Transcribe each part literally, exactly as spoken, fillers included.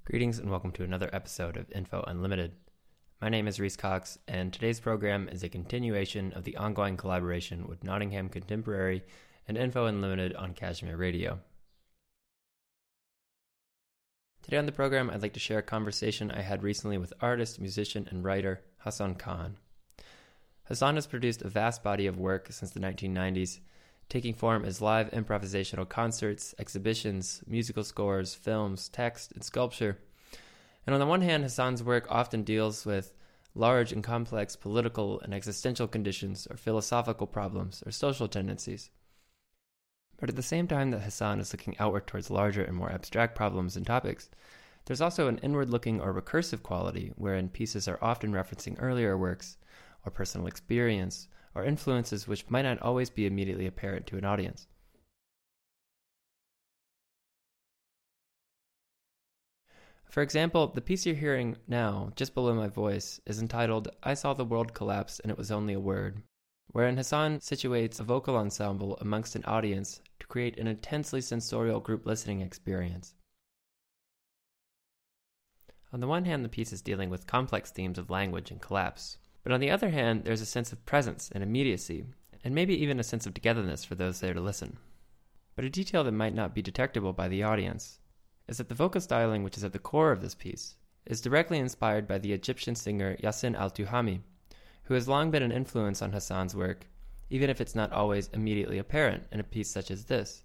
Greetings and welcome to another episode of Info Unlimited. My name is Reese Cox, and today's program is a continuation of the ongoing collaboration with Nottingham Contemporary and Info Unlimited on Kashmir Radio. Today on the program, I'd like to share a conversation I had recently with artist, musician, and writer Hassan Khan. Hassan has produced a vast body of work since the nineteen nineties, taking form as live improvisational concerts, exhibitions, musical scores, films, text, and sculpture. And on the one hand, Hassan's work often deals with large and complex political and existential conditions or philosophical problems or social tendencies. But at the same time that Hassan is looking outward towards larger and more abstract problems and topics, there's also an inward-looking or recursive quality wherein pieces are often referencing earlier works or personal experience or influences which might not always be immediately apparent to an audience. For example, the piece you're hearing now, just below my voice, is entitled I Saw the World Collapse and It Was Only a Word, wherein Hassan situates a vocal ensemble amongst an audience to create an intensely sensorial group listening experience. On the one hand, the piece is dealing with complex themes of language and collapse, but on the other hand, there's a sense of presence and immediacy, and maybe even a sense of togetherness for those there to listen. But a detail that might not be detectable by the audience is that the vocal styling which is at the core of this piece is directly inspired by the Egyptian singer Yassin al-Tuhami, who has long been an influence on Hassan's work, even if it's not always immediately apparent in a piece such as this.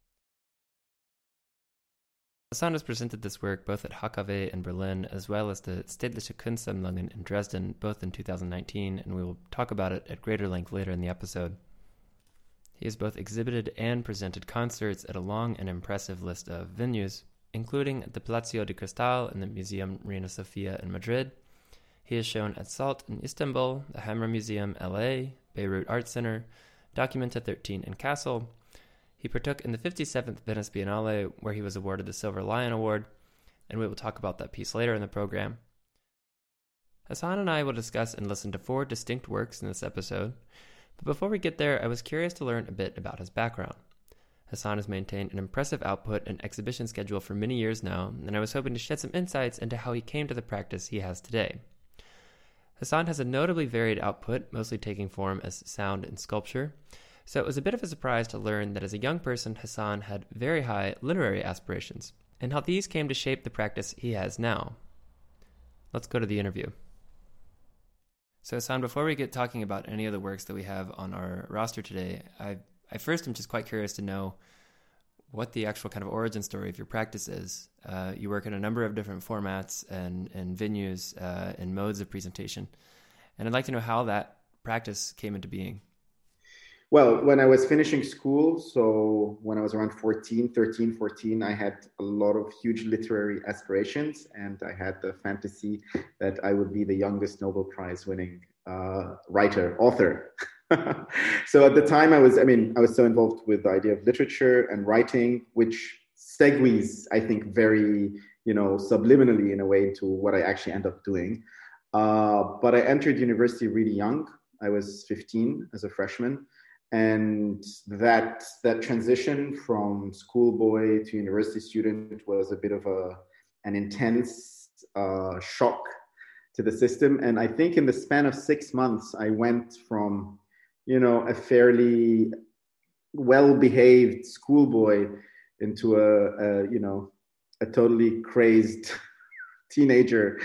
Hassan has presented this work both at H K W in Berlin as well as the Städtische Kunstsammlungen in Dresden, both in two thousand nineteen, and we will talk about it at greater length later in the episode. He has both exhibited and presented concerts at a long and impressive list of venues, including at the Palacio de Cristal and the Museum Reina Sofia in Madrid. He has shown at SALT in Istanbul, the Hamra Museum L A, Beirut Art Center, Documenta thirteen in Kassel. He partook in the fifty-seventh Venice Biennale, where he was awarded the Silver Lion Award, and we will talk about that piece later in the program. Hassan and I will discuss and listen to four distinct works in this episode, but before we get there, I was curious to learn a bit about his background. Hassan has maintained an impressive output and exhibition schedule for many years now, and I was hoping to shed some insights into how he came to the practice he has today. Hassan has a notably varied output, mostly taking form as sound and sculpture, so it was a bit of a surprise to learn that as a young person, Hassan had very high literary aspirations, and how these came to shape the practice he has now. Let's go to the interview. So Hassan, before we get talking about any of the works that we have on our roster today, I, I first am just quite curious to know what the actual kind of origin story of your practice is. Uh, you work in a number of different formats and, and venues uh, and modes of presentation, and I'd like to know how that practice came into being. Well, when I was finishing school, so when I was around fourteen, thirteen, fourteen, I had a lot of huge literary aspirations, and I had the fantasy that I would be the youngest Nobel Prize winning uh, writer, author. So at the time I was, I mean, I was so involved with the idea of literature and writing, which segues, I think, very, you know, subliminally in a way to what I actually end up doing. Uh, but I entered university really young. I was fifteen as a freshman. And that that transition from schoolboy to university student was a bit of a an intense uh, shock to the system. And I think in the span of six months, I went from, you know, a fairly well-behaved schoolboy into a, a you know, a totally crazed teenager.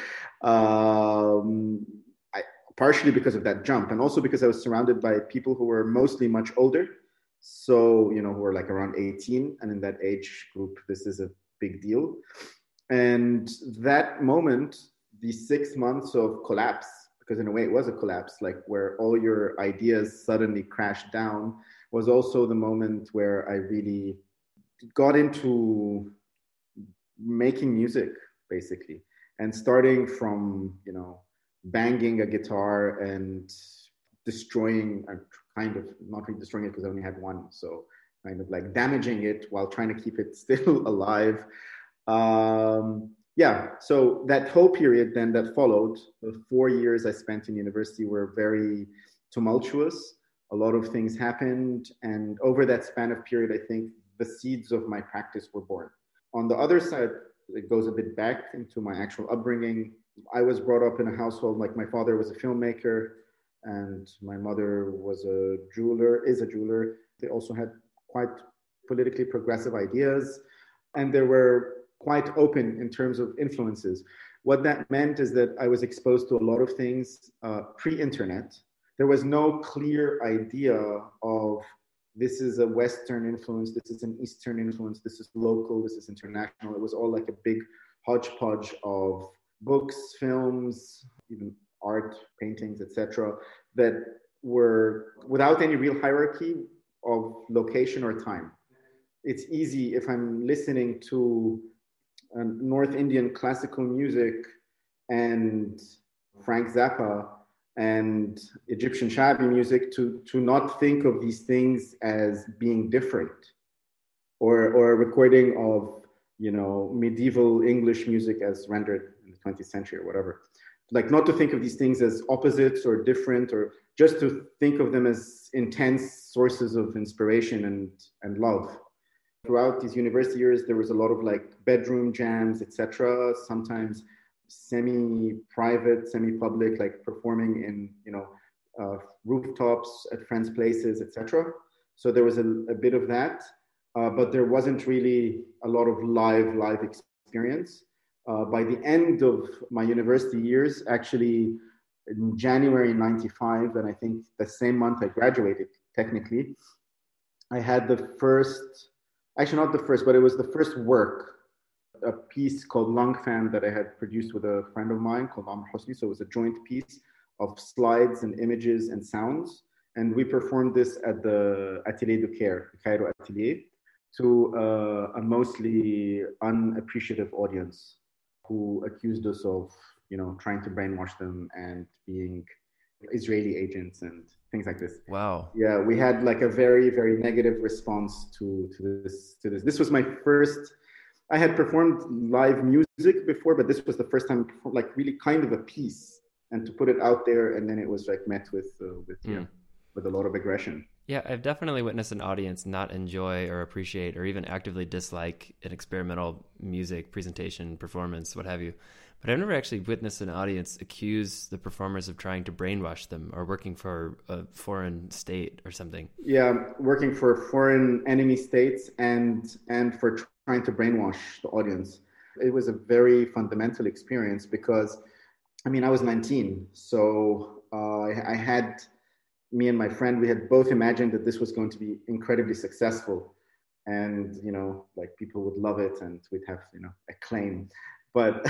Um, Partially because of that jump, and also because I was surrounded by people who were mostly much older. So, you know, who were like around eighteen, and in that age group, this is a big deal. And that moment, these six months of collapse, because in a way it was a collapse, like where all your ideas suddenly crashed down, was also the moment where I really got into making music, basically, and starting from, you know, banging a guitar and destroying, uh, kind of, not really destroying it because I only had one, so kind of like damaging it while trying to keep it still alive. Um, yeah, so that whole period then that followed, the four years I spent in university were very tumultuous. A lot of things happened, and over that span of period, I think the seeds of my practice were born. On the other side, it goes a bit back into my actual upbringing. I was brought up in a household, like my father was a filmmaker and my mother was a jeweler, is a jeweler. They also had quite politically progressive ideas, and they were quite open in terms of influences. What that meant is that I was exposed to a lot of things uh, pre-internet. There was no clear idea of this is a Western influence, this is an Eastern influence, this is local, this is international. It was all like a big hodgepodge of books, films, even art, paintings, et cetera, that were without any real hierarchy of location or time. It's easy if I'm listening to uh, North Indian classical music and Frank Zappa and Egyptian Shabi music to, to not think of these things as being different, or, or a recording of, you know, medieval English music as rendered in the twentieth century or whatever. Like not to think of these things as opposites or different, or just to think of them as intense sources of inspiration and, and love. Throughout these university years, there was a lot of like bedroom jams, et cetera. Sometimes semi-private, semi-public, like performing in, you know, uh, rooftops at friends' places, et cetera. So there was a, a bit of that, uh, but there wasn't really a lot of live, live experience. Uh, by the end of my university years, actually in January ninety-five, and I think the same month I graduated, technically, I had the first, actually not the first, but it was the first work, a piece called Lung Fan that I had produced with a friend of mine called Amr Hosni. So it was a joint piece of slides and images and sounds. And we performed this at the Atelier du Caire, the Cairo Atelier, to uh, a mostly unappreciative audience who accused us of, you know, trying to brainwash them and being Israeli agents and things like this. Wow. Yeah, we had like a very, very negative response to, to this. To this. This was my first, I had performed live music before, but this was the first time, like really kind of a piece, and to put it out there, and then it was like met with, uh, with, mm. yeah, with a lot of aggression. Yeah, I've definitely witnessed an audience not enjoy or appreciate or even actively dislike an experimental music presentation, performance, what have you. But I've never actually witnessed an audience accuse the performers of trying to brainwash them or working for a foreign state or something. Yeah, working for foreign enemy states and and for trying to brainwash the audience. It was a very fundamental experience because, I mean, I was nineteen, so uh, I, I had... me and my friend, we had both imagined that this was going to be incredibly successful, and, you know, like people would love it and we'd have, you know, acclaim. But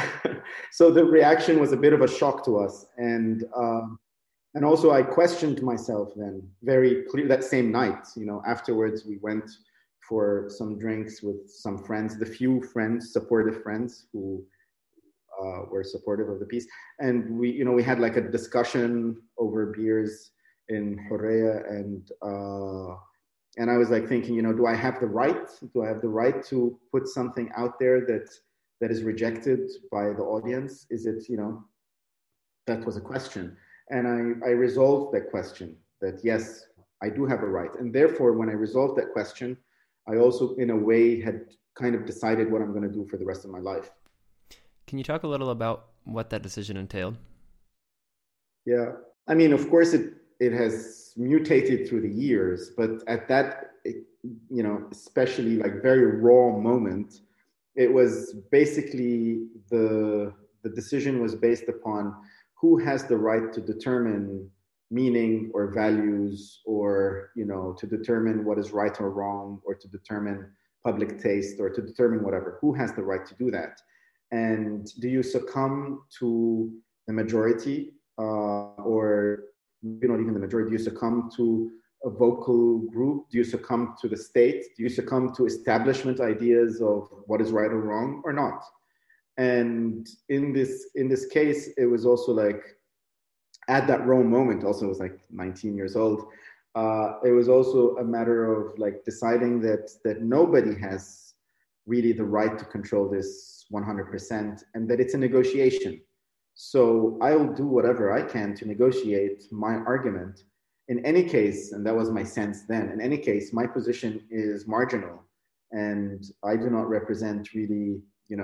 so the reaction was a bit of a shock to us. And, um, and also I questioned myself then very clear that same night, you know, afterwards we went for some drinks with some friends, the few friends, supportive friends who uh, were supportive of the piece. And we, you know, we had like a discussion over beers in Hurriya, and uh, and I was like thinking, you know, do I have the right? Do I have the right to put something out there that that is rejected by the audience? Is it, you know, that was a question, and I I resolved that question that yes, I do have a right, and therefore when I resolved that question, I also in a way had kind of decided what I'm going to do for the rest of my life. Can you talk a little about what that decision entailed? Yeah, I mean, of course it. It has mutated through the years, but at that, you know, especially like very raw moment, it was basically the the decision was based upon who has the right to determine meaning or values, or, you know, to determine what is right or wrong, or to determine public taste, or to determine whatever. Who has the right to do that? And do you succumb to the majority, uh, or maybe not even the majority? Do you succumb to a vocal group? Do you succumb to the state? Do you succumb to establishment ideas of what is right or wrong, or not? And in this in this case, it was also like, at that raw moment, also I was like nineteen years old, uh, it was also a matter of like deciding that that nobody has really the right to control this one hundred percent, and that it's a negotiation. So I will do whatever I can to negotiate my argument. In any case, and that was my sense then, in any case, my position is marginal, and I do not represent really, you know,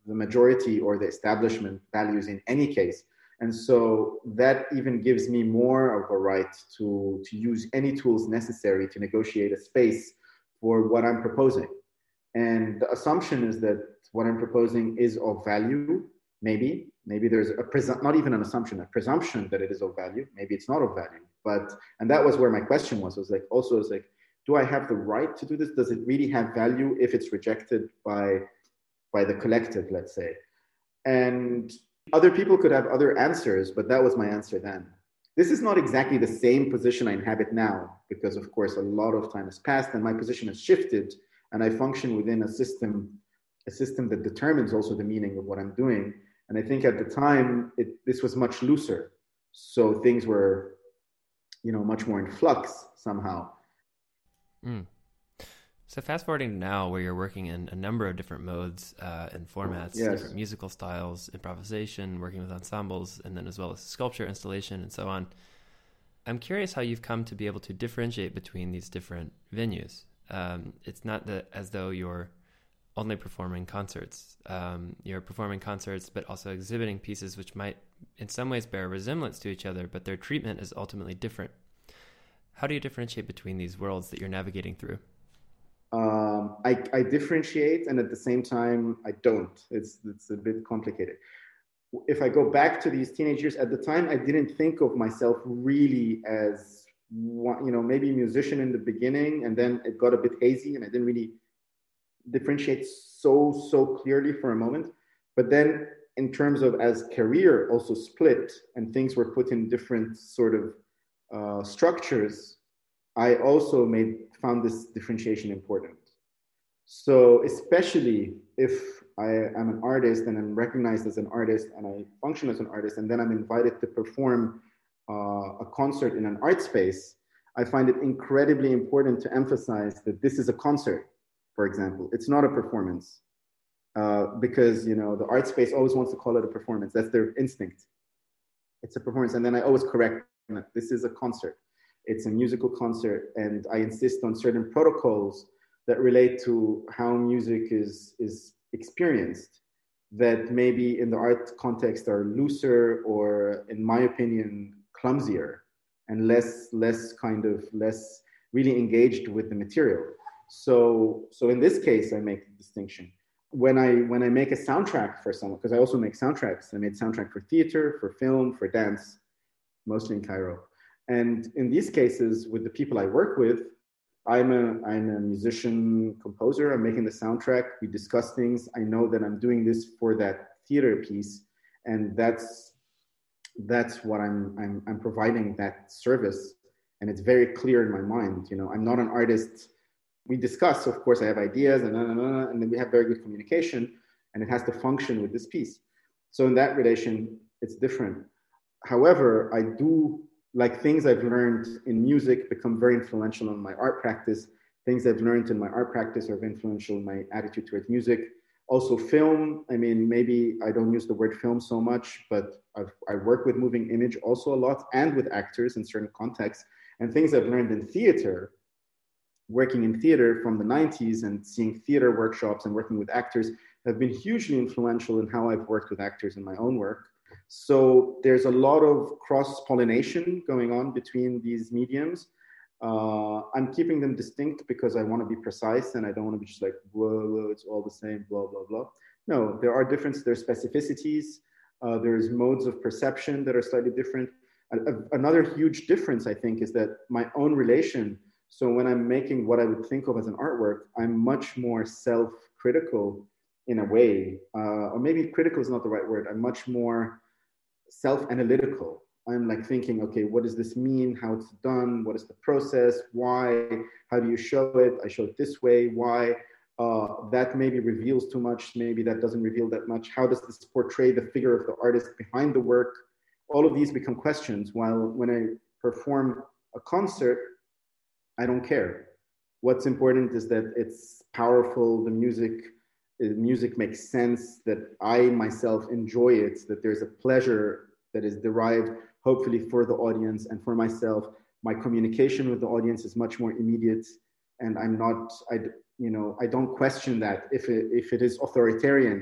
the majority or the establishment values in any case. And so that even gives me more of a right to, to use any tools necessary to negotiate a space for what I'm proposing. And the assumption is that what I'm proposing is of value. Maybe, maybe there's a presu- not even an assumption, a presumption that it is of value. Maybe it's not of value. But, and that was where my question was, was like, also is like, do I have the right to do this? Does it really have value if it's rejected by, by the collective, let's say? And other people could have other answers, but that was my answer then. This is not exactly the same position I inhabit now, because of course, a lot of time has passed and my position has shifted, and I function within a system, a system that determines also the meaning of what I'm doing. And I think at the time, it, this was much looser. So things were, you know, much more in flux somehow. Mm. So fast forwarding to now, where you're working in a number of different modes uh, and formats, yes. different musical styles, improvisation, working with ensembles, and then as well as sculpture, installation, and so on. I'm curious how you've come to be able to differentiate between these different venues. Um, it's not that as though you're only performing concerts. Um, you're performing concerts, but also exhibiting pieces which might in some ways bear a resemblance to each other, but their treatment is ultimately different. How do you differentiate between these worlds that you're navigating through? Um, I, I differentiate, and at the same time, I don't. It's it's a bit complicated. If I go back to these teenage years, at the time, I didn't think of myself really as one, you know, maybe a musician in the beginning, and then it got a bit hazy, and I didn't really differentiate so so clearly for a moment. But then, in terms of as career also split, and things were put in different sort of uh, structures, I also made found this differentiation important. So especially if I am an artist and I'm recognized as an artist and I function as an artist, and then I'm invited to perform uh, a concert in an art space, I find it incredibly important to emphasize that this is a concert, for example. It's not a performance. Uh, because, you know, the art space always wants to call it a performance. That's their instinct. It's a performance. And then I always correct them. This is a concert. It's a musical concert, and I insist on certain protocols that relate to how music is, is experienced that maybe in the art context are looser or, in my opinion, clumsier and less, less kind of less really engaged with the material. So, so in this case, I make the distinction. When I, when I make a soundtrack for someone, because I also make soundtracks, I made soundtrack for theater, for film, for dance, mostly in Cairo. And in these cases, with the people I work with, I'm a, I'm a musician, composer. I'm making the soundtrack. We discuss things. I know that I'm doing this for that theater piece. And that's, that's what I'm, I'm, I'm providing that service. And it's very clear in my mind. You know, I'm not an artist. We discuss, of course, I have ideas and, and, and, and then we have very good communication, and it has to function with this piece. So in that relation, it's different. However, I do, like things I've learned in music become very influential in my art practice. Things I've learned in my art practice are influential in my attitude towards music. Also film, I mean, maybe I don't use the word film so much, but I've, I work with moving image also a lot, and with actors in certain contexts. And things I've learned in theater, working in theater from the nineties and seeing theater workshops and working with actors have been hugely influential in how I've worked with actors in my own work. So there's a lot of cross-pollination going on between these mediums. Uh, I'm keeping them distinct because I want to be precise and I don't want to be just like, whoa, whoa, it's all the same, blah, blah, blah. No, there are differences, there's specificities, uh, there's modes of perception that are slightly different. A, a, another huge difference, I think, is that my own relation, so when I'm making what I would think of as an artwork, I'm much more self-critical in a way, uh, or maybe critical is not the right word. I'm much more self-analytical. I'm like thinking, okay, what does this mean? How it's done? What is the process? Why? How do you show it? I show it this way. Why? Uh, that maybe reveals too much. Maybe that doesn't reveal that much. How does this portray the figure of the artist behind the work? All of these become questions. While when I perform a concert, I don't care. What's important is that it's powerful. The music music makes sense, that I myself enjoy it, that there's a pleasure that is derived hopefully for the audience and for myself. My communication with the audience is much more immediate, and I'm not, I, you know, I don't question that. If it, if it is authoritarian,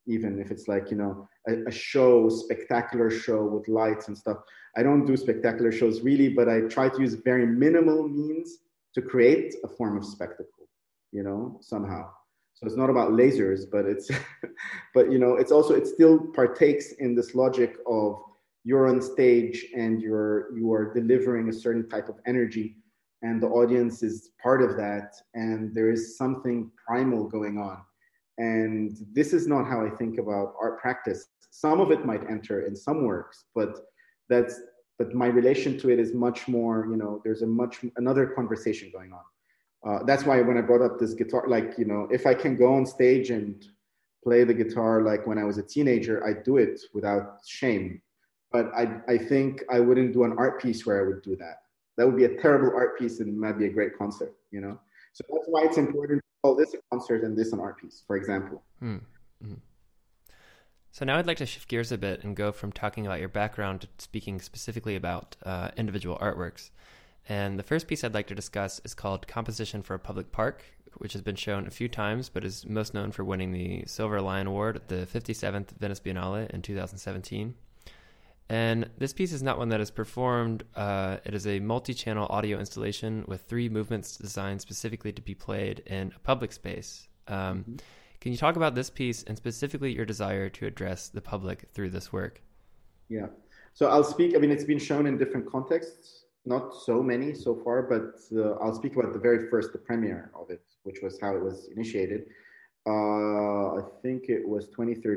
even if it's like, you know, a, a show, spectacular show with lights and stuff. I don't do spectacular shows really, but I try to use very minimal means to create a form of spectacle, you know, somehow. So it's not about lasers, but it's, but you know, it's also, it still partakes in this logic of you're on stage and you're, you are delivering a certain type of energy, and the audience is part of that. And there is something primal going on. And this is not how I think about art practice. Some of it might enter in some works, but that's, but my relation to it is much more, you know, there's a much, another conversation going on. Uh, that's why when I brought up this guitar, like, you know, if I can go on stage and play the guitar like when I was a teenager, I do it without shame. But I, I think I wouldn't do an art piece where I would do that. That would be a terrible art piece and might be a great concert, you know? So that's why it's important to call this a concert and this an art piece, for example. Hmm. Mm-hmm. So now I'd like to shift gears a bit and go from talking about your background to speaking specifically about uh, individual artworks. And the first piece I'd like to discuss is called Composition for a Public Park, which has been shown a few times, but is most known for winning the Silver Lion Award at the fifty-seventh Venice Biennale in two thousand seventeen. And this piece is not one that is performed. Uh, it is a multi-channel audio installation with three movements designed specifically to be played in a public space. Um, mm-hmm. Can you talk about this piece and specifically your desire to address the public through this work? Yeah. So I'll speak, I mean, it's been shown in different contexts, not so many so far, but uh, I'll speak about the very first, the premiere of it, which was how it was initiated. Uh, I think it was twenty thirteen.